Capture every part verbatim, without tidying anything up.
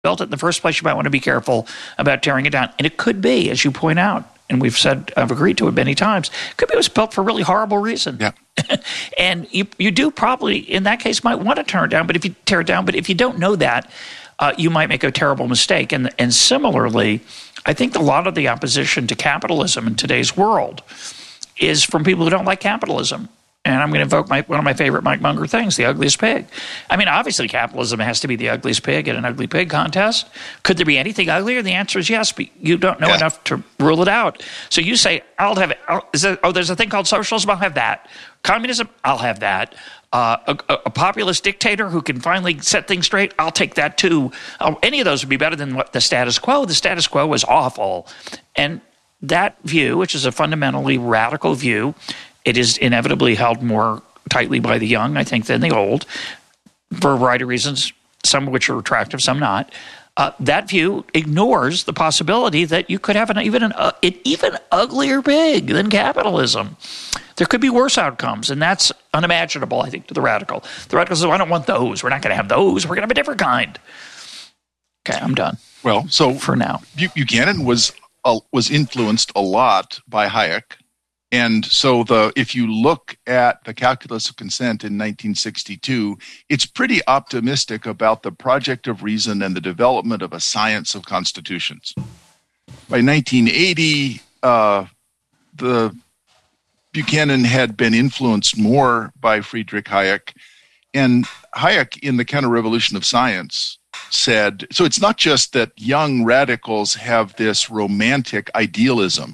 built it in the first place, you might want to be careful about tearing it down. And it could be, as you point out, and we've said, I've agreed to it many times, it could be it was built for a really horrible reason. Yeah. And you you do probably, in that case, might want to tear it down. But if you tear it down, but if you don't know that, uh, you might make a terrible mistake. And and similarly, I think a lot of the opposition to capitalism in today's world is from people who don't like capitalism. And I'm going to invoke my, one of my favorite Mike Munger things, the ugliest pig. I mean, obviously, capitalism has to be the ugliest pig in an ugly pig contest. Could there be anything uglier? The answer is yes, but you don't know yeah. enough to rule it out. So you say, I'll have it. I'll, is there, oh, there's a thing called socialism? I'll have that. Communism? I'll have that. Uh, a, a populist dictator who can finally set things straight? I'll take that too. Uh, any of those would be better than what the status quo. The status quo was awful. And that view, which is a fundamentally radical view, it is inevitably held more tightly by the young, I think, than the old, for a variety of reasons, some of which are attractive, some not. Uh, that view ignores the possibility that you could have an even an, uh, an even uglier pig than capitalism. There could be worse outcomes, and that's unimaginable, I think, to the radical. The radical says, well, I don't want those. We're not going to have those. We're going to have a different kind. Okay, I'm done. Well, so for now, Buchanan was uh, was influenced a lot by Hayek. And so the if you look at the Calculus of Consent in nineteen sixty-two, it's pretty optimistic about the project of reason and the development of a science of constitutions. By nineteen eighty, uh, the Buchanan had been influenced more by Friedrich Hayek. And Hayek, in the Counter-Revolution of Science, said, so it's not just that young radicals have this romantic idealism.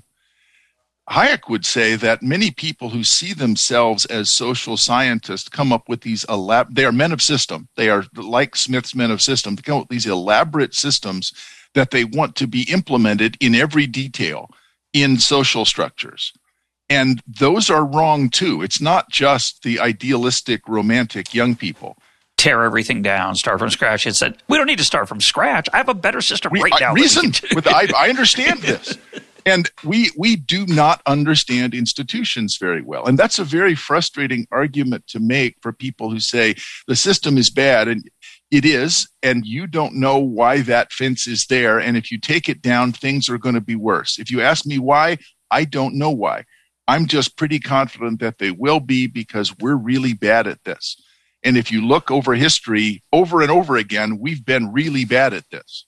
Hayek would say that many people who see themselves as social scientists come up with these elab- they are men of system. They are like Smith's men of system. They come up with these elaborate systems that they want to be implemented in every detail in social structures. And those are wrong too. It's not just the idealistic, romantic young people. Tear everything down, start from scratch. It said, we don't need to start from scratch. I have a better system we, right I, now. Reason. With, I, I understand this. And we we do not understand institutions very well. And that's a very frustrating argument to make for people who say the system is bad. And it is, and you don't know why that fence is there. And if you take it down, things are going to be worse. If you ask me why, I don't know why. I'm just pretty confident that they will be because we're really bad at this. And if you look over history, over and over again, we've been really bad at this.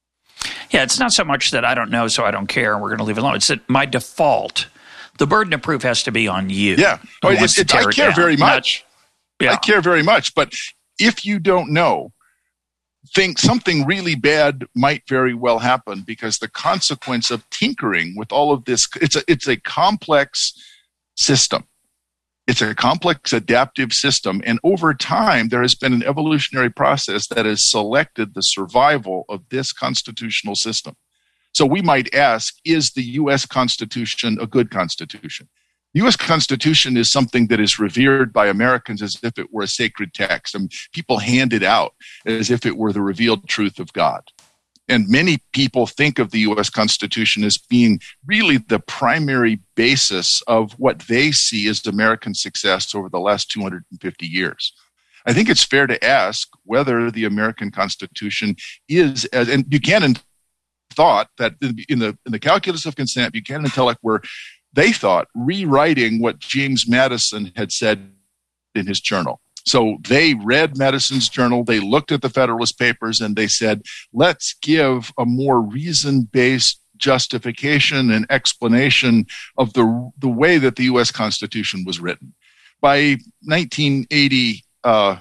Yeah, it's not so much that I don't know, so I don't care, and we're going to leave it alone. It's that my default, the burden of proof has to be on you. Yeah, well, it's, it's, I care very much. Not, yeah. I care very much. But if you don't know, think something really bad might very well happen because the consequence of tinkering with all of this, it's a, it's a complex system. It's a complex adaptive system. And over time, there has been an evolutionary process that has selected the survival of this constitutional system. So we might ask, is the U S Constitution a good constitution? The U S Constitution is something that is revered by Americans as if it were a sacred text. I mean, people hand it out as if it were the revealed truth of God. And many people think of the U S Constitution as being really the primary basis of what they see as American success over the last two hundred fifty years. I think it's fair to ask whether the American Constitution is, as, and Buchanan thought that in the in the Calculus of Consent, Buchanan and Tulloch were, they thought, rewriting what James Madison had said in his journal. So they read Madison's journal, they looked at the Federalist Papers, and they said, let's give a more reason-based justification and explanation of the, the way that the U S Constitution was written. By nineteen eighty, uh,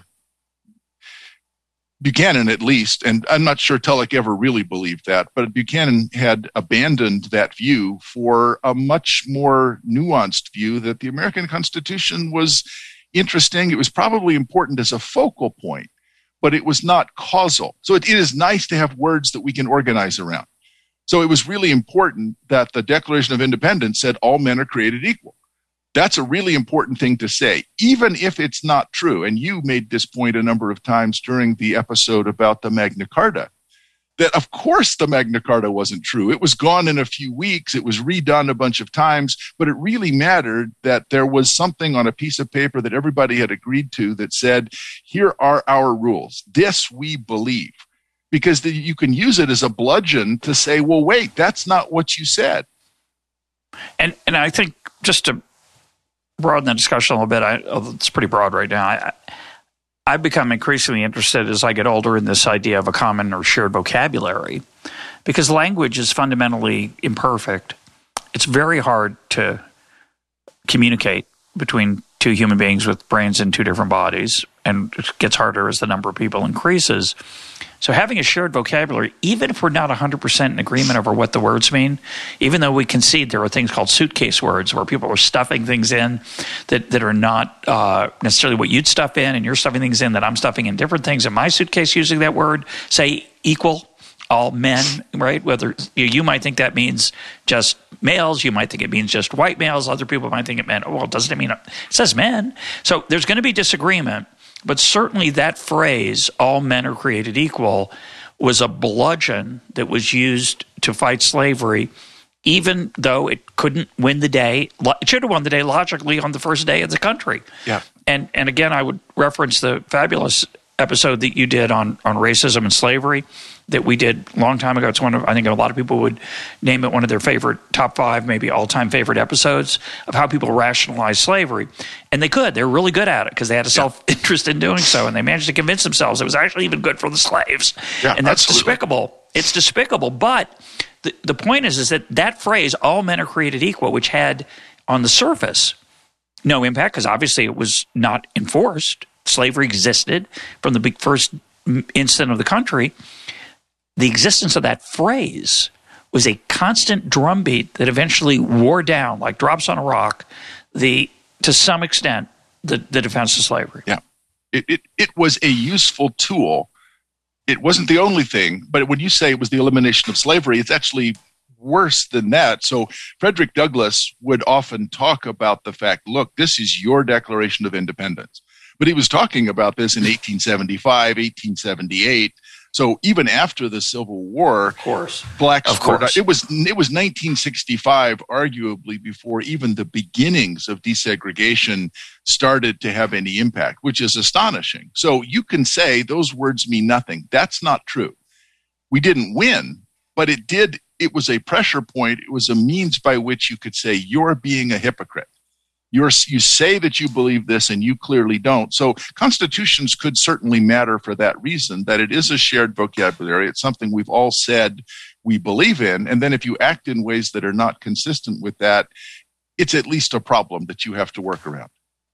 Buchanan at least, and I'm not sure Tulloch ever really believed that, but Buchanan had abandoned that view for a much more nuanced view that the American Constitution was interesting. It was probably important as a focal point, but it was not causal. So it, it is nice to have words that we can organize around. So it was really important that the Declaration of Independence said all men are created equal. That's a really important thing to say, even if it's not true. And you made this point a number of times during the episode about the Magna Carta, that of course the Magna Carta wasn't true. It was gone in a few weeks. It was redone a bunch of times, but it really mattered that there was something on a piece of paper that everybody had agreed to that said, here are our rules. This we believe. because the, you can use it as a bludgeon to say, well, wait, that's not what you said. And and I think just to broaden the discussion a little bit, I, it's pretty broad right now. I, I've become increasingly interested as I get older in this idea of a common or shared vocabulary, because language is fundamentally imperfect. It's very hard to communicate between two human beings with brains in two different bodies, and it gets harder as the number of people increases. So having a shared vocabulary, even if we're not one hundred percent in agreement over what the words mean, even though we concede there are things called suitcase words where people are stuffing things in that, that are not uh, necessarily what you'd stuff in, and you're stuffing things in that I'm stuffing in different things in my suitcase using that word, say equal, all men, right? Whether you, you might think that means just males, you might think it means just white males, other people might think it meant, oh, well, doesn't it mean, it says men? So there's going to be disagreement. But certainly that phrase, all men are created equal, was a bludgeon that was used to fight slavery, even though it couldn't win the day. It should have won the day logically on the first day of the country. Yeah. And and again, I would reference the fabulous episode that you did on, on racism and slavery that we did a long time ago. It's one of, I think a lot of people would name it one of their favorite top five, maybe all-time favorite episodes of how people rationalize slavery. And they could. They were really good at it because they had a self-interest in doing so, and they managed to convince themselves it was actually even good for the slaves. Yeah, and that's absolutely. despicable. It's despicable. But the, the point is, is that that phrase, all men are created equal, which had on the surface no impact because obviously it was not enforced. Slavery existed from the big first instant of the country. The existence of that phrase was a constant drumbeat that eventually wore down, like drops on a rock, the to some extent, the, the defense of slavery. Yeah, it, it it was a useful tool. It wasn't the only thing, but when you say it was the elimination of slavery, it's actually worse than that. So Frederick Douglass would often talk about the fact, look, this is your Declaration of Independence. But he was talking about this in eighteen seventy-five, eighteen seventy-eight. So even after the Civil War, of course, blacks of course. Were, it was it was nineteen sixty-five, arguably before even the beginnings of desegregation started to have any impact, which is astonishing. So you can say those words mean nothing. That's not true. We didn't win, but it did. It was a pressure point. It was a means by which you could say you're being a hypocrite. You're, you say that you believe this and you clearly don't. So constitutions could certainly matter for that reason, that it is a shared vocabulary. It's something we've all said we believe in. And then if you act in ways that are not consistent with that, it's at least a problem that you have to work around.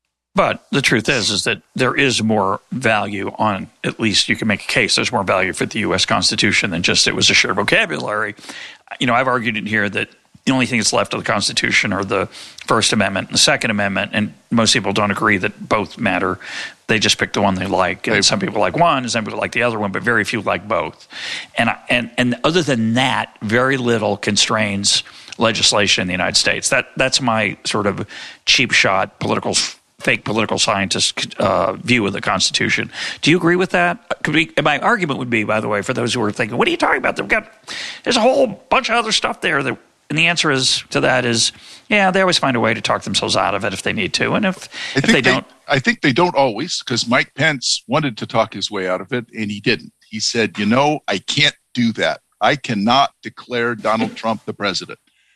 But the truth is, is that there is more value on, at least you can make a case, there's more value for the U S Constitution than just it was a shared vocabulary. You know, I've argued in here that the only thing that's left of the Constitution are the First Amendment and the Second Amendment, and most people don't agree that both matter. They just pick the one they like, and some people like one, and some people like the other one, but very few like both. And and and other than that, very little constrains legislation in the United States. That that's my sort of cheap shot political. Fake political scientist uh, view of the Constitution. Do you agree with that? Could we, my argument would be, by the way, for those who are thinking, what are you talking about? They've got, there's a whole bunch of other stuff there. That, and the answer is to that is, yeah, they always find a way to talk themselves out of it if they need to. And if, if they, they don't. I think they don't always, because Mike Pence wanted to talk his way out of it, and he didn't. He said, you know, I can't do that. I cannot declare Donald Trump the president.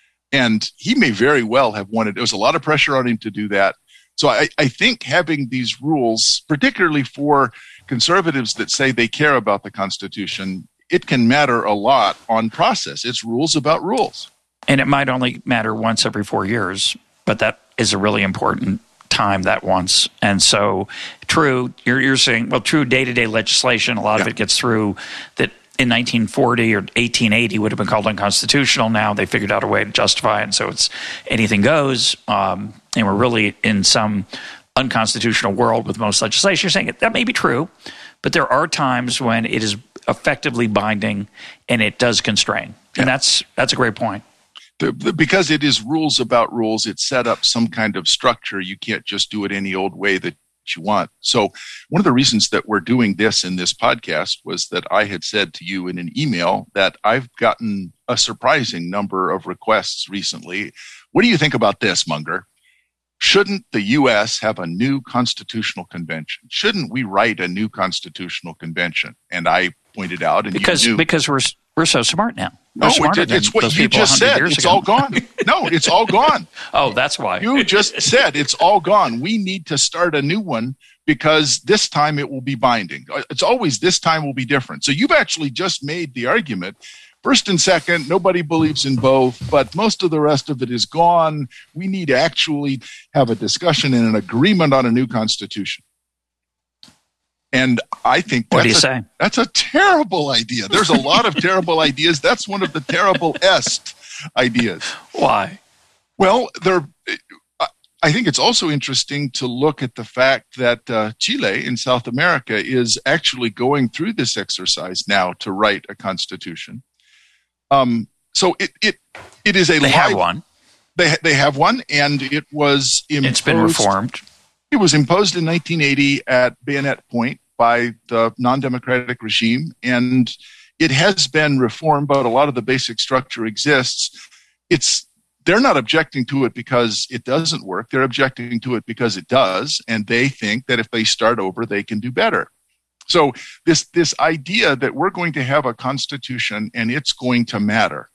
And he may very well have wanted, there was a lot of pressure on him to do that. So I, I think having these rules, particularly for conservatives that say they care about the Constitution, it can matter a lot on process. It's rules about rules. And it might only matter once every four years, but that is a really important time, that once. And so true, you're, you're saying, well, true day-to-day legislation, a lot yeah. of it gets through that in nineteen forty or eighteen eighty would have been called unconstitutional. Now they figured out a way to justify it, and so it's anything goes. Um, and we're really in some unconstitutional world with most legislation. You're saying that may be true, but there are times when it is effectively binding and it does constrain. Yeah. And that's that's a great point. The, the, because it is rules about rules, it set up some kind of structure. You can't just do it any old way that you want. So one of the reasons that we're doing this in this podcast was that I had said to you in an email that I've gotten a surprising number of requests recently. What do you think about this, Munger? shouldn't the U S have a new constitutional convention? Shouldn't we write a new constitutional convention? And I pointed out, and because you knew, because we're we're so smart now. No, it, it's what you just said. It's ago. all gone. No, it's all gone. Oh, that's why. You just said it's all gone. We need to start a new one because this time it will be binding. It's always this time will be different. So you've actually just made the argument. First and second, nobody believes in both, but most of the rest of it is gone. We need to actually have a discussion and an agreement on a new constitution. And I think that's, what do you a, say? that's a terrible idea. There's a lot of terrible ideas. That's one of the terrible-est ideas. Why? Well, there. I think it's also interesting to look at the fact that uh, Chile in South America is actually going through this exercise now to write a constitution. Um, so it it it is a they live, have one. They they have one, and it was imposed. It's been reformed. It was imposed in nineteen eighty at bayonet point by the non-democratic regime, and it has been reformed, but a lot of the basic structure exists. It's they're not objecting to it because it doesn't work. They're objecting to it because it does, and they think that if they start over, they can do better. So this this idea that we're going to have a constitution and it's going to matter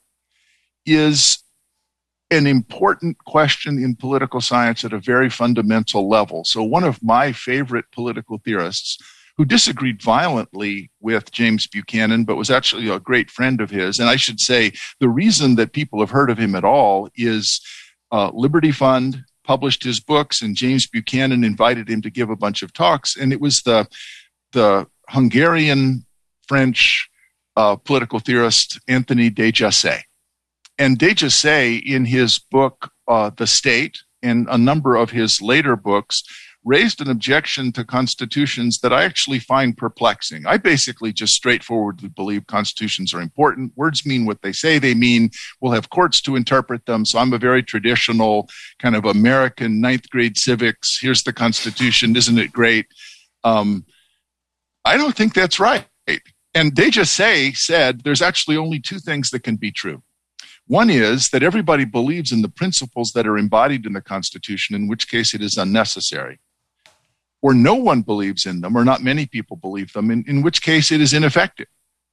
is an important question in political science at a very fundamental level. So one of my favorite political theorists who disagreed violently with James Buchanan, but was actually a great friend of his, and I should say the reason that people have heard of him at all is uh, Liberty Fund published his books, and James Buchanan invited him to give a bunch of talks, and it was the the Hungarian-French uh, political theorist Anthony de Jesse. And de Jesse, in his book, uh, The State, and a number of his later books, raised an objection to constitutions that I actually find perplexing. I basically just straightforwardly believe constitutions are important. Words mean what they say they mean. We'll have courts to interpret them. So I'm a very traditional kind of American ninth grade civics. Here's the Constitution. Isn't it great? Um, I don't think that's right. And de Jesse said there's actually only two things that can be true. One is that everybody believes in the principles that are embodied in the Constitution, in which case it is unnecessary. Or no one believes in them, or not many people believe them, in, in which case it is ineffective.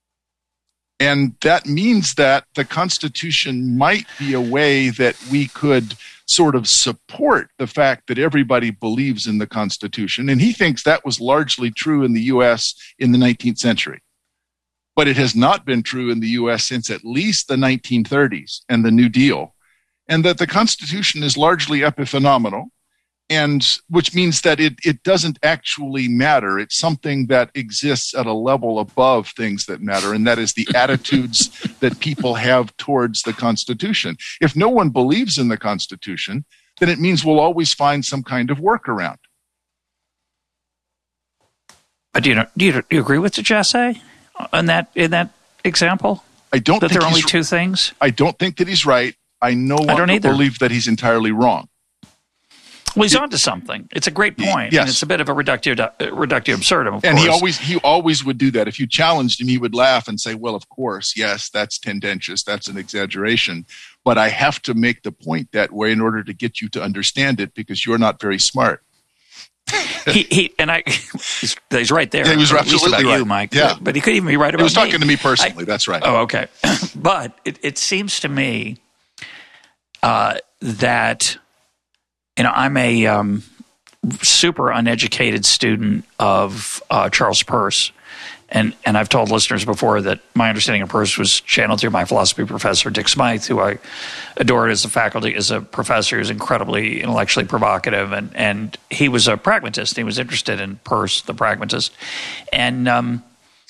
And that means that the Constitution might be a way that we could sort of support the fact that everybody believes in the Constitution. And he thinks that was largely true in the U S in the nineteenth century. But it has not been true in the U S since at least the nineteen thirties and the New Deal, and that the Constitution is largely epiphenomenal, and which means that it, it doesn't actually matter. It's something that exists at a level above things that matter, and that is the attitudes that people have towards the Constitution. If no one believes in the Constitution, then it means we'll always find some kind of workaround. But do you, do you, do you agree with Jesse? In that in that example, I don't that think there are only he's, two things. I don't think that he's right. I no I don't longer believe that he's entirely wrong. Well, he's onto something. It's a great point. Yes. And it's a bit of a reductive uh, reductive absurdum, of and course. he always he always would do that. If you challenged him, he would laugh and say, "Well, of course, yes, that's tendentious. That's an exaggeration. But I have to make the point that way in order to get you to understand it because you're not very smart." he, he and I, he's, he's right there. Yeah, he was at absolutely least about right. you, Mike. Yeah. But he could even be right about me. He was talking me. to me personally. I, that's right. Oh, okay. But it, it seems to me uh, that, you know, I'm a um, super uneducated student of uh, Charles Peirce. And and I've told listeners before that my understanding of Peirce was channeled through my philosophy professor, Dick Smythe, who I adored as a faculty, as a professor. He was incredibly intellectually provocative, and, and he was a pragmatist. He was interested in Peirce, the pragmatist. And um,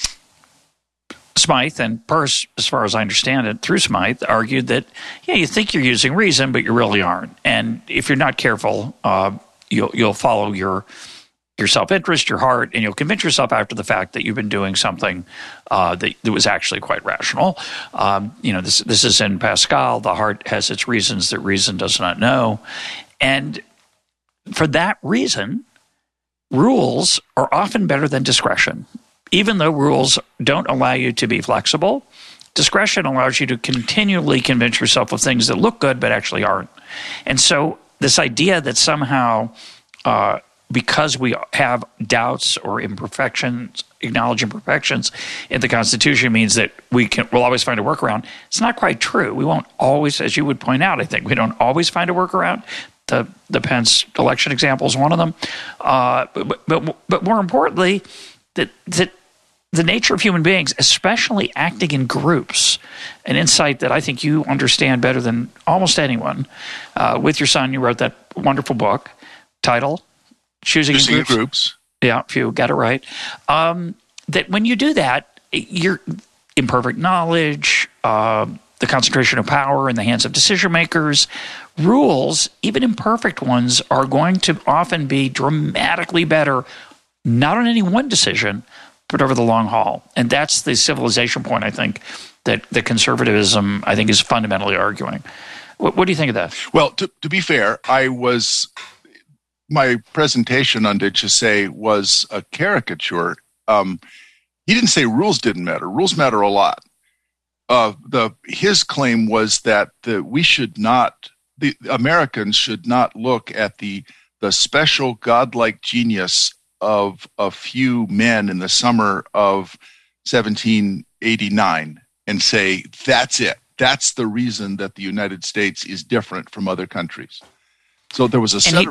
Smythe and Peirce, as far as I understand it, through Smythe, argued that, yeah, you think you're using reason, but you really aren't. And if you're not careful, uh, you'll you'll follow your your self-interest, your heart, and you'll convince yourself after the fact that you've been doing something uh, that, that was actually quite rational. Um, you know, this this is in Pascal. The heart has its reasons that reason does not know. And for that reason, rules are often better than discretion. Even though rules don't allow you to be flexible, discretion allows you to continually convince yourself of things that look good but actually aren't. And so this idea that somehow uh, because we have doubts or imperfections, acknowledge imperfections in the Constitution means that we can we'll always find a workaround. It's not quite true. We won't always, as you would point out, I think, we don't always find a workaround. The the Pence election example is one of them. Uh, but, but but more importantly, that that the nature of human beings, especially acting in groups, an insight that I think you understand better than almost anyone. Uh, with your son, you wrote that wonderful book, title, Choosing, Choosing in Groups. groups. Yeah, if you got it right. Um, that when you do that, your imperfect knowledge, uh, the concentration of power in the hands of decision makers, rules, even imperfect ones, are going to often be dramatically better, not on any one decision, but over the long haul. And that's the civilization point, I think, that the conservatism, I think, is fundamentally arguing. What, what do you think of that? Well, to, to be fair, I was, my presentation on Did You Say was a caricature. Um, he didn't say rules didn't matter. Rules matter a lot. Uh, the his claim was that the, we should not, the Americans should not look at the the special godlike genius of a few men in the summer of seventeen eighty-nine and say, that's it. That's the reason that the United States is different from other countries. So there was a set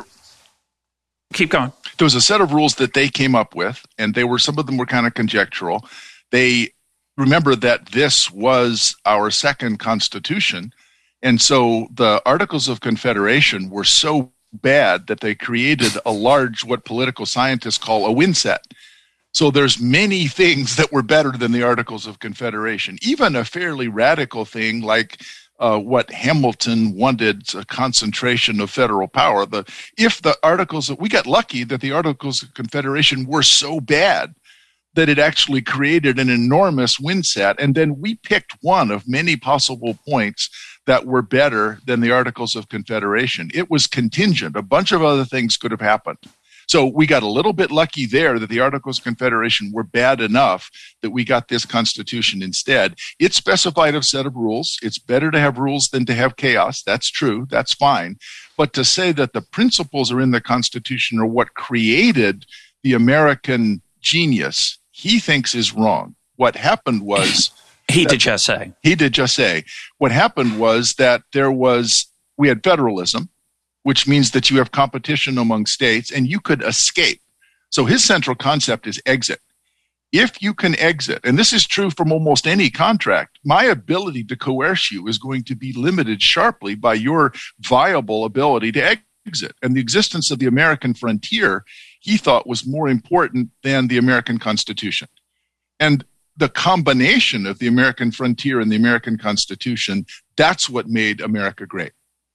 he, of, keep going. There was a set of rules that they came up with, and they were, some of them were kind of conjectural. They remember that this was our second Constitution, and so the Articles of Confederation were so bad that they created a large, what political scientists call a win set. So there's many things that were better than the Articles of Confederation. Even a fairly radical thing like uh, what Hamilton wanted, a concentration of federal power. The if the Articles, we got lucky that the Articles of Confederation were so bad that it actually created an enormous win set, and then we picked one of many possible points that were better than the Articles of Confederation. It was contingent. A bunch of other things could have happened. So we got a little bit lucky there that the Articles of Confederation were bad enough that we got this Constitution instead. It specified a set of rules. It's better to have rules than to have chaos. That's true. That's fine. But to say that the principles are in the Constitution are what created the American genius, he thinks is wrong. What happened was... He did just say. He did just say. What happened was that there was, we had federalism, which means that you have competition among states and you could escape. So his central concept is exit. If you can exit, and this is true from almost any contract, my ability to coerce you is going to be limited sharply by your viable ability to exit. And the existence of the American frontier, he thought, was more important than the American Constitution. And the combination of the American frontier and the American Constitution, that's what made America great.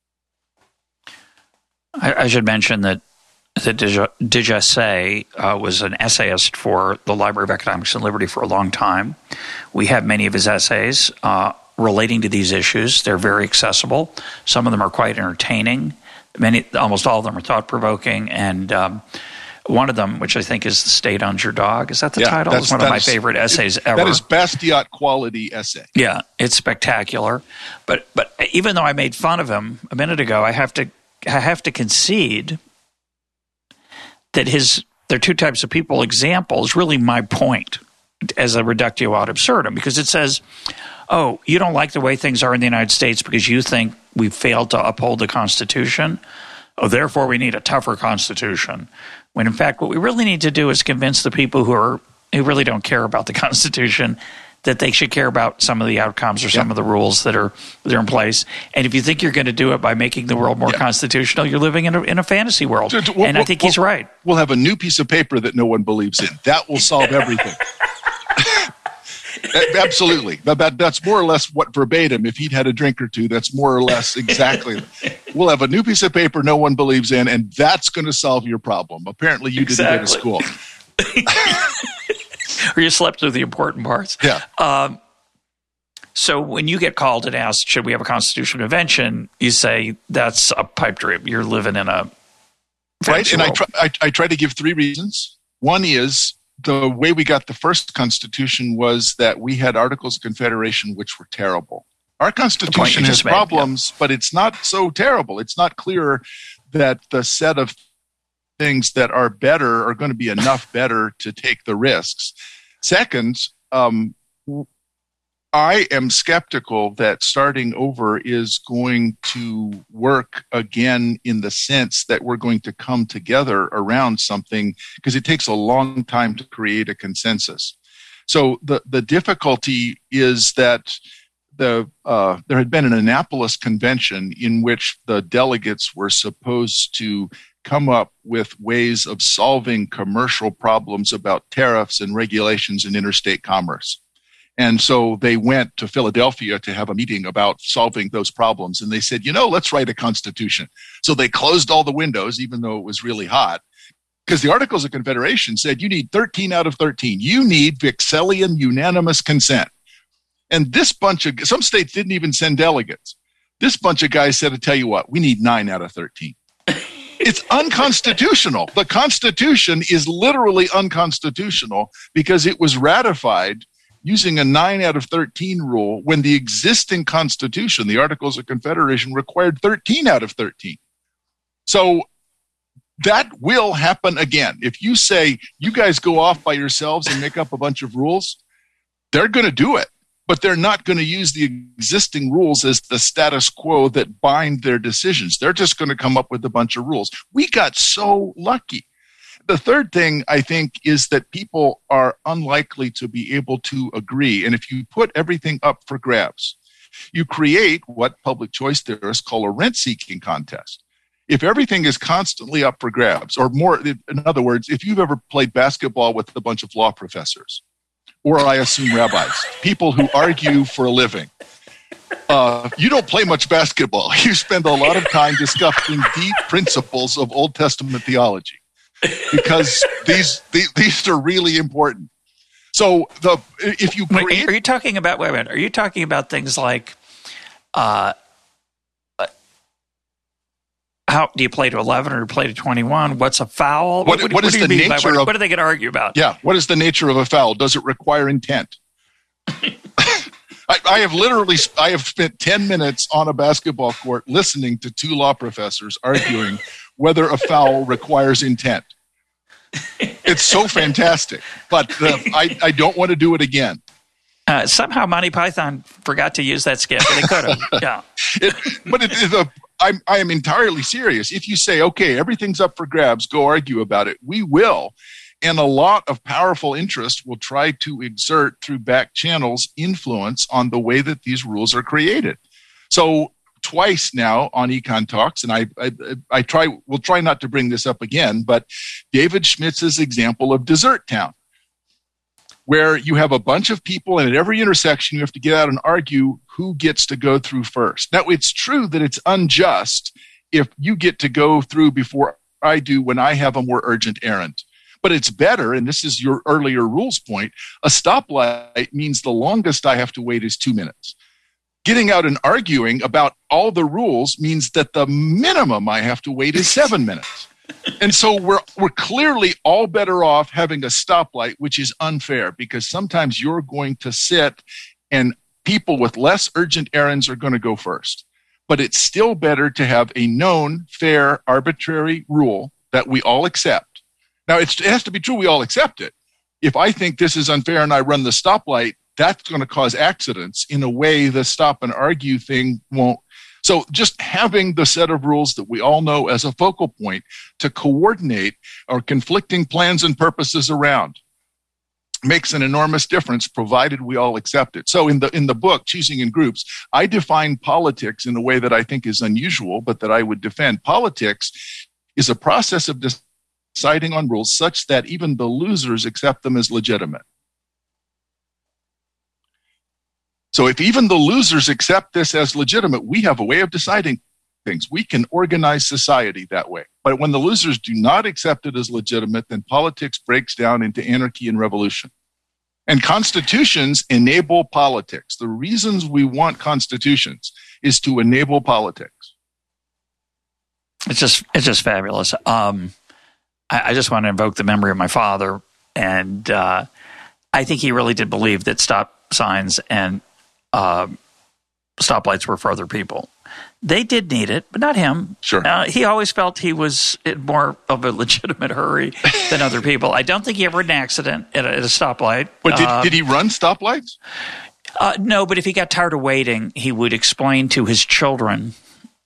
I, I should mention that, that Did You Say uh, was an essayist for the Library of Economics and Liberty for a long time. We have many of his essays uh, relating to these issues. They're very accessible. Some of them are quite entertaining. Many, almost all of them are thought-provoking, and um, one of them, which I think is The State Owns Your Dog. Is that the yeah, title? It's one of my is, favorite essays it, ever. That is Bastiat quality essay. Yeah, it's spectacular. But but even though I made fun of him a minute ago, I have to I have to concede that his there are two types of people example is really my point as a reductio ad absurdum, because it says, oh, you don't like the way things are in the United States because you think we've failed to uphold the Constitution. Oh, therefore we need a tougher Constitution. When in fact what we really need to do is convince the people who are who really don't care about the Constitution that they should care about some of the outcomes or some yeah. of the rules that are that are in place. And if you think you're going to do it by making the world more yeah. constitutional, you're living in a, in a fantasy world. We'll, and I think we'll, he's right. We'll have a new piece of paper that no one believes in. That will solve everything. Absolutely. That, that's more or less what verbatim, if he'd had a drink or two, that's more or less exactly. We'll have a new piece of paper no one believes in, and that's going to solve your problem. Apparently you exactly. didn't go to school. Or you slept through the important parts. Yeah. Um, so when you get called and asked, should we have a constitutional convention, you say that's a pipe dream. You're living in a right. And world. I try, I, I try to give three reasons. One is the way we got the first Constitution was that we had Articles of Confederation, which were terrible. Our Constitution has made, problems, yeah. but it's not so terrible. It's not clear that the set of things that are better are going to be enough better to take the risks. Second, um, I am skeptical that starting over is going to work again in the sense that we're going to come together around something, because it takes a long time to create a consensus. So the, the difficulty is that the uh, there had been an Annapolis convention in which the delegates were supposed to come up with ways of solving commercial problems about tariffs and regulations in interstate commerce. And so they went to Philadelphia to have a meeting about solving those problems. And they said, you know, let's write a constitution. So they closed all the windows, even though it was really hot, because the Articles of Confederation said you need thirteen out of thirteen. You need Vixellian unanimous consent. And this bunch of, some states didn't even send delegates. This bunch of guys said, I tell you what, we need nine out of thirteen. It's unconstitutional. The Constitution is literally unconstitutional because it was ratified using a nine out of thirteen rule when the existing Constitution, the Articles of Confederation, required thirteen out of thirteen. So that will happen again. If you say, you guys go off by yourselves and make up a bunch of rules, they're going to do it. But they're not going to use the existing rules as the status quo that bind their decisions. They're just going to come up with a bunch of rules. We got so lucky. The third thing, I think, is that people are unlikely to be able to agree. And if you put everything up for grabs, you create what public choice theorists call a rent-seeking contest. If everything is constantly up for grabs, or more, in other words, if you've ever played basketball with a bunch of law professors, or I assume rabbis, people who argue for a living, uh, you don't play much basketball. You spend a lot of time discussing deep principles of Old Testament theology, because these these, these are really important. So the if you create, wait, are you talking about wait a minute? Are you talking about things like, uh, how do you play to eleven or do you play to twenty-one? What's a foul? What, what, what, what is the nature what, of? What are they going to argue about? Yeah, what is the nature of a foul? Does it require intent? I, I have literally, I have spent ten minutes on a basketball court listening to two law professors arguing whether a foul requires intent. It's so fantastic, but uh, I, I don't want to do it again. Uh, somehow Monty Python forgot to use that skit, but they could have. Yeah, it, but it is a. I'm, I am entirely serious. If you say, okay, everything's up for grabs, go argue about it, we will. And a lot of powerful interest will try to exert through back channels influence on the way that these rules are created. So twice now on Econ Talks, and I, I, I try, we'll try not to bring this up again, but David Schmitz's example of Desert Town, where you have a bunch of people, and at every intersection you have to get out and argue who gets to go through first. Now, it's true that it's unjust if you get to go through before I do when I have a more urgent errand. But it's better, and this is your earlier rules point, a stoplight means the longest I have to wait is two minutes. Getting out and arguing about all the rules means that the minimum I have to wait is seven minutes. And so we're we're clearly all better off having a stoplight, which is unfair, because sometimes you're going to sit and people with less urgent errands are going to go first. But it's still better to have a known, fair, arbitrary rule that we all accept. Now, it's, it has to be true we all accept it. If I think this is unfair and I run the stoplight, that's going to cause accidents in a way the stop and argue thing won't. So just having the set of rules that we all know as a focal point to coordinate our conflicting plans and purposes around makes an enormous difference, provided we all accept it. So in the in the book, Choosing in Groups, I define politics in a way that I think is unusual, but that I would defend. Politics is a process of deciding on rules such that even the losers accept them as legitimate. So if even the losers accept this as legitimate, we have a way of deciding things. We can organize society that way. But when the losers do not accept it as legitimate, then politics breaks down into anarchy and revolution. And constitutions enable politics. The reasons we want constitutions is to enable politics. It's just it's just fabulous. Um, I, I just want to invoke the memory of my father, and uh, I think he really did believe that stop signs and uh, stoplights were for other people. They did need it, but not him. Sure. Uh, he always felt he was in more of a legitimate hurry than other people. I don't think he ever had an accident at a, at a stoplight. But did, uh, did he run stoplights? Uh, no, but if he got tired of waiting, he would explain to his children,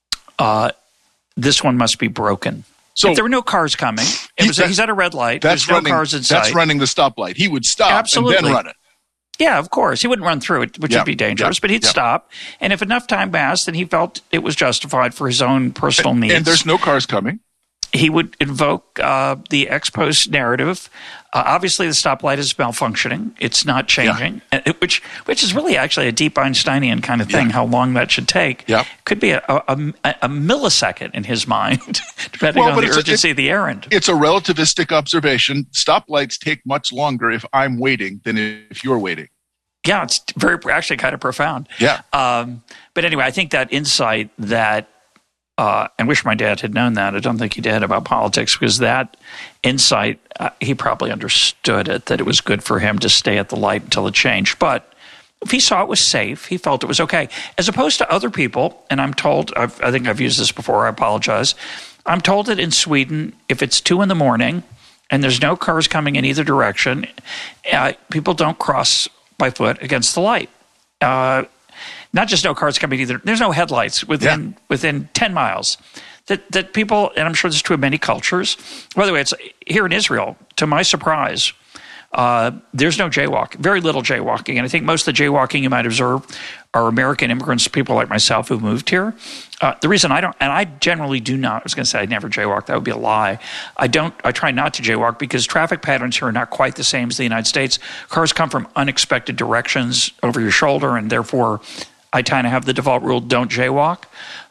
uh, this one must be broken. So if there were no cars coming, it was, that, he's at a red light, there's no running, cars in sight. That's running the stoplight. He would stop Absolutely. and then run it. Yeah, of course. He wouldn't run through it, which yeah, would be dangerous, yeah, but he'd yeah. stop. And if enough time passed, then he felt it was justified for his own personal and, needs. And there's no cars coming. He would invoke uh, the ex post narrative. Uh, obviously, the stoplight is malfunctioning. It's not changing, yeah. which which is really actually a deep Einsteinian kind of thing, yeah. how long that should take. Yeah. Could be a, a, a millisecond in his mind, depending well, on the urgency a, it, of the errand. It's a relativistic observation. Stoplights take much longer if I'm waiting than if you're waiting. Yeah, it's very actually kind of profound. Yeah. Um, but anyway, I think that insight that Uh, I wish my dad had known that. I don't think he did about politics, because that insight, uh, he probably understood it, that it was good for him to stay at the light until it changed. But if he saw it was safe, he felt it was okay. As opposed to other people, and I'm told, I've, I think I've used this before, I apologize. I'm told that in Sweden, if it's two in the morning and there's no cars coming in either direction, uh, people don't cross by foot against the light. Uh Not just no cars coming either. There's no headlights within yeah. within ten miles. That that people, and I'm sure this is true of many cultures. By the way, it's here in Israel. To my surprise, uh, there's no jaywalk. Very little jaywalking, and I think most of the jaywalking you might observe are American immigrants, people like myself who've moved here. Uh, the reason I don't, and I generally do not. I was going to say I never jaywalk. That would be a lie. I don't. I try not to jaywalk because traffic patterns here are not quite the same as the United States. Cars come from unexpected directions over your shoulder, and therefore, I kind of have the default rule: don't jaywalk.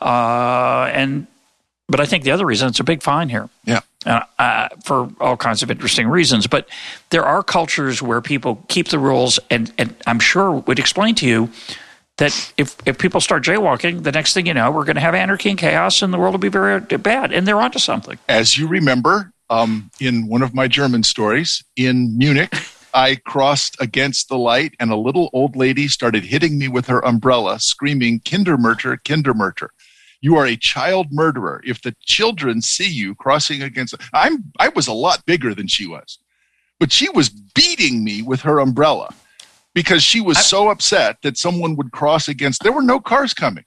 Uh, and but I think the other reason, it's a big fine here. Yeah. Uh, uh, for all kinds of interesting reasons. But there are cultures where people keep the rules, and, and I'm sure would explain to you that if, if people start jaywalking, the next thing you know, we're going to have anarchy and chaos, and the world will be very bad. And they're onto something. As you remember, um, in one of my German stories, in Munich, I crossed against the light, and a little old lady started hitting me with her umbrella, screaming, "Kindermörder, Kindermörder. You are a child murderer. If the children see you crossing against..." I'm, I was a lot bigger than she was, but she was beating me with her umbrella because she was I, so upset that someone would cross against... There were no cars coming.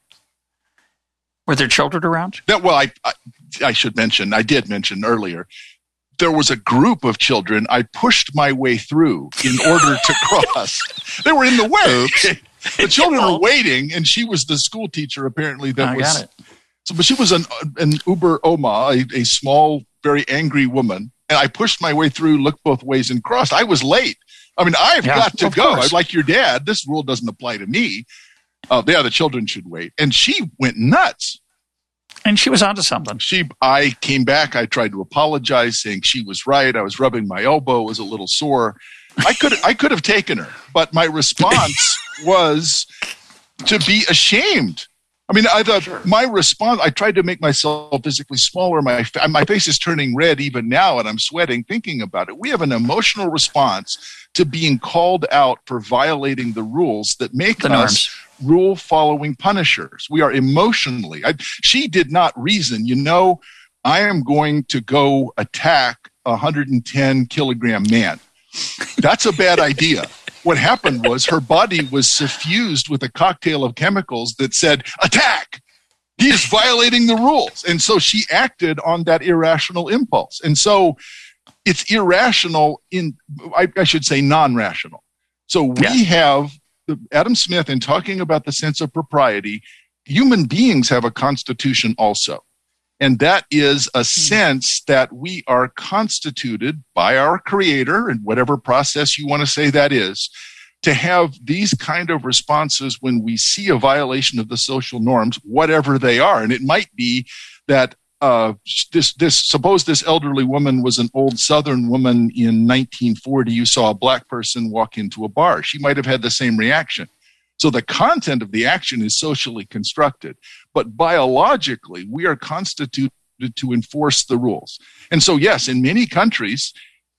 Were there children around? That, well, I, I, I should mention, I did mention earlier, there was a group of children I pushed my way through in order to cross. They were in the way. Oops. The children were waiting, and she was the school teacher, apparently. That I was, got it. So, but she was an, an Uber Oma, a, a small, very angry woman. And I pushed my way through, looked both ways, and crossed. I was late. I mean, I've yeah, got to go. I'm like your dad. This rule doesn't apply to me. Uh, yeah, the children should wait. And she went nuts. And she was onto something. She, I came back. I tried to apologize, saying she was right. I was rubbing my elbow. It was a little sore. I could, I could have taken her, but my response was to be ashamed. I mean, I thought sure. my response, I tried to make myself physically smaller. My, my face is turning red even now, and I'm sweating thinking about it. We have an emotional response to being called out for violating the rules that make the us rule-following punishers. We are emotionally. I, she did not reason, you know, I am going to go attack a one hundred ten kilogram man. That's a bad idea. What happened was her body was suffused with a cocktail of chemicals that said, attack! He is violating the rules. And so she acted on that irrational impulse. And so it's irrational in, I, I should say, non-rational. So we yeah. have Adam Smith, in talking about the sense of propriety, human beings have a constitution also. And that is a sense that we are constituted by our Creator, and whatever process you want to say that is, to have these kind of responses when we see a violation of the social norms, whatever they are. And it might be that uh, this, this, suppose this elderly woman was an old Southern woman in nineteen forty. You saw a black person walk into a bar. She might have had the same reaction. So the content of the action is socially constructed, but biologically, we are constituted to enforce the rules. And so, yes, in many countries,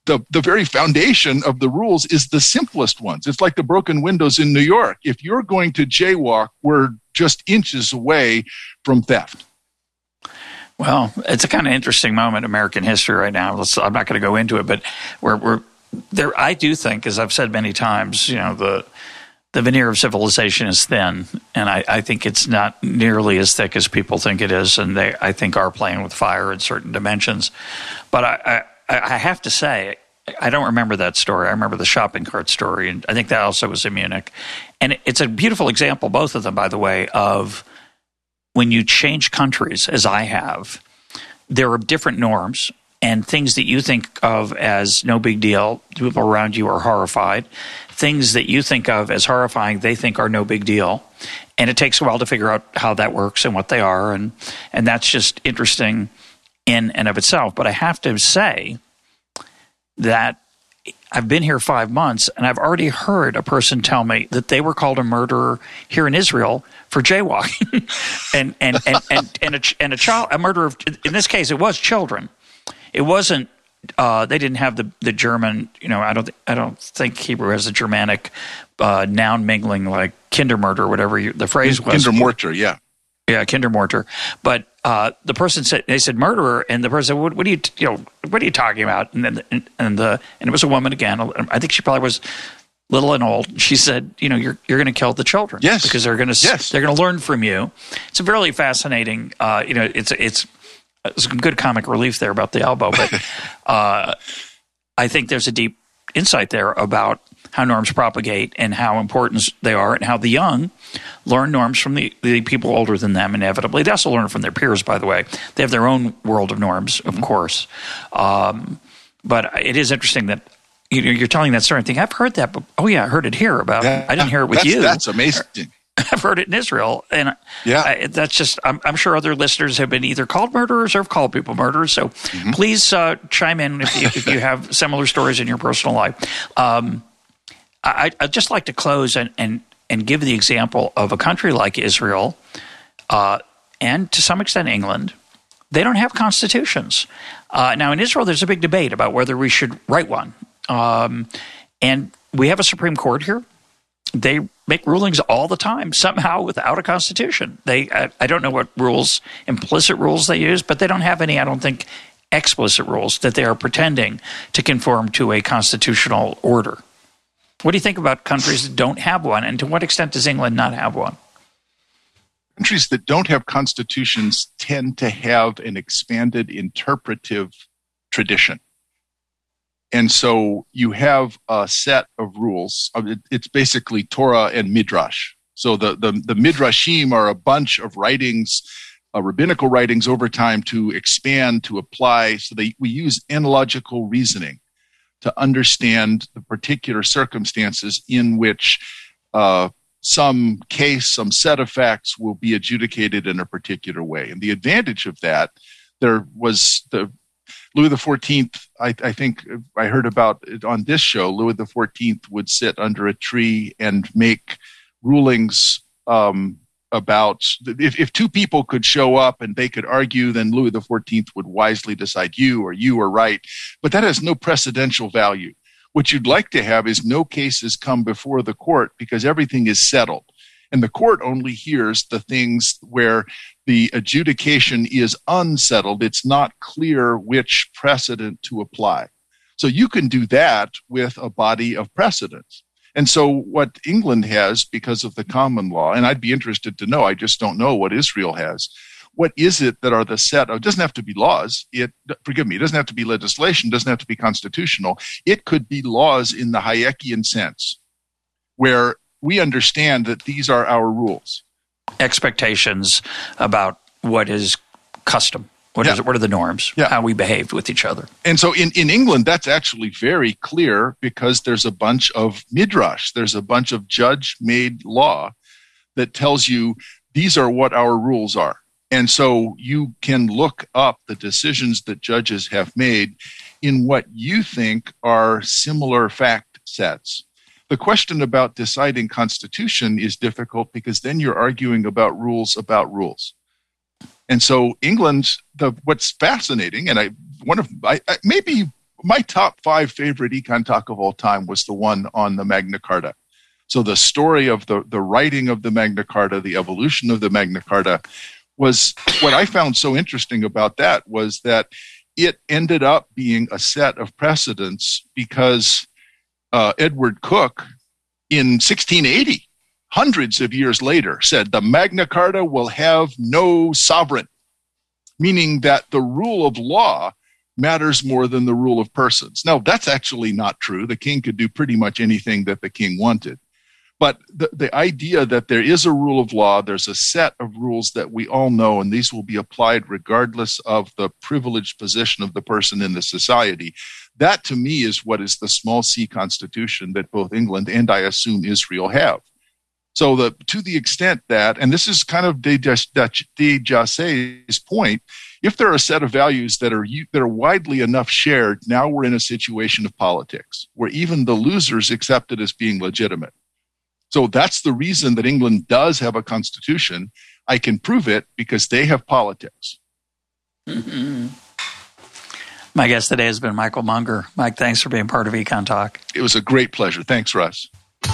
the, the very foundation of the rules is the simplest ones. It's like the broken windows in New York. If you're going to jaywalk, we're just inches away from theft. Well, it's a kind of interesting moment in American history right now. Let's, I'm not going to go into it, but we're, we're there. I do think, as I've said many times, you know, the the veneer of civilization is thin, and I, I think it's not nearly as thick as people think it is, and they, I think, are playing with fire in certain dimensions. But I, I, I have to say, I don't remember that story. I remember the shopping cart story, and I think that also was in Munich. And it's a beautiful example, both of them, by the way, of when you change countries, as I have, there are different norms and things that you think of as no big deal. People around you are horrified. Things that you think of as horrifying, they think are no big deal. And it takes a while to figure out how that works and what they are. And, and that's just interesting in and of itself. But I have to say that I've been here five months, and I've already heard a person tell me that they were called a murderer here in Israel for jaywalking, and and and and and a, and a child, a murderer. Of, in this case, it was children. It wasn't. Uh, they didn't have the, the German. You know, I don't. I don't think Hebrew has a Germanic uh, noun mingling like Kindermörder or whatever you, the phrase was. Kindermorder, yeah, yeah, Kindermorder. But uh, the person said, they said murderer, and the person said, what, what are you, you know, what are you talking about? And then, and, and the, and it was a woman again. I think she probably was little and old. She said, you know, you're you're going to kill the children, yes, because they're going to yes. they're going to learn from you. It's a really fascinating, uh, you know, it's it's some good comic relief there about the elbow, but uh, I think there's a deep insight there about how norms propagate and how important they are, and how the young learn norms from the, the people older than them inevitably. They also learn from their peers, by the way. They have their own world of norms, of mm-hmm. course. Um, but it is interesting that you know, you're telling that story and thinking, I've heard that, but oh yeah, I heard it here about, yeah, I didn't hear it with that's, you. That's amazing. I've heard it in Israel. And yeah. I, that's just, I'm, I'm sure other listeners have been either called murderers or have called people murderers. So mm-hmm. please uh, chime in if you, if you have similar stories in your personal life. Um, I, I'd just like to close and, and, and give the example of a country like Israel uh, and to some extent England. They don't have constitutions. Uh, now in Israel, there's a big debate about whether we should write one. Um, and we have a Supreme Court here. They make rulings all the time, somehow without a constitution. They, I, I don't know what rules, implicit rules they use, but they don't have any, I don't think, explicit rules that they are pretending to conform to a constitutional order. What do you think about countries that don't have one, and to what extent does England not have one? Countries that don't have constitutions tend to have an expanded interpretive tradition. And so you have a set of rules. It's basically Torah and Midrash. So the, the, the Midrashim are a bunch of writings, uh, rabbinical writings over time to expand, to apply. So they, we use analogical reasoning to understand the particular circumstances in which uh, some case, some set of facts will be adjudicated in a particular way. And the advantage of that, there was the Louis the fourteenth, I, I think I heard about it on this show. Louis the fourteenth would sit under a tree and make rulings um, about if, if two people could show up and they could argue, then Louis the fourteenth would wisely decide you or you are right. But that has no precedential value. What you'd like to have is no cases come before the court because everything is settled. And the court only hears the things where the adjudication is unsettled. It's not clear which precedent to apply. So you can do that with a body of precedents. And so what England has, because of the common law, and I'd be interested to know, I just don't know what Israel has. What is it that are the set of, it doesn't have to be laws. It, forgive me, it doesn't have to be legislation, it doesn't have to be constitutional. It could be laws in the Hayekian sense, where we understand that these are our rules. Expectations about what is custom. What yeah. is it? What are the norms? Yeah. How we behave with each other. And so in, in England, that's actually very clear because there's a bunch of midrash. There's a bunch of judge-made law that tells you these are what our rules are. And so you can look up the decisions that judges have made in what you think are similar fact sets. The question about deciding constitution is difficult because then you're arguing about rules about rules. And so England, the what's fascinating, and I one of I, I, maybe my top five favorite econ talk of all time was the one on the Magna Carta. So the story of the, the writing of the Magna Carta, the evolution of the Magna Carta, was what I found so interesting about that was that it ended up being a set of precedents because uh, Edward Coke in sixteen eighty, hundreds of years later, said the Magna Carta will have no sovereign, meaning that the rule of law matters more than the rule of persons. Now, that's actually not true. The king could do pretty much anything that the king wanted. But the, the idea that there is a rule of law, there's a set of rules that we all know, and these will be applied regardless of the privileged position of the person in the society, that to me is what is the small c constitution that both England and I assume Israel have. So the, to the extent that, and this is kind of de Jassé's point, if there are a set of values that are that are widely enough shared, now we're in a situation of politics where even the losers accept it as being legitimate. So that's the reason that England does have a constitution. I can prove it because they have politics. Mm-hmm. My guest today has been Michael Munger. Mike, thanks for being part of Econ Talk. It was a great pleasure. Thanks, Russ.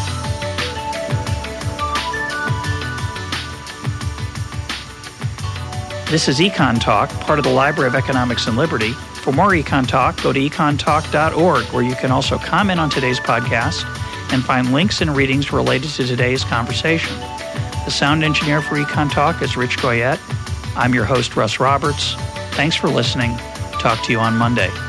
This is Econ Talk, part of the Library of Economics and Liberty. For more Econ Talk, go to econ talk dot org, where you can also comment on today's podcast and find links and readings related to today's conversation. The sound engineer for Econ Talk is Rich Goyette. I'm your host, Russ Roberts. Thanks for listening. Talk to you on Monday.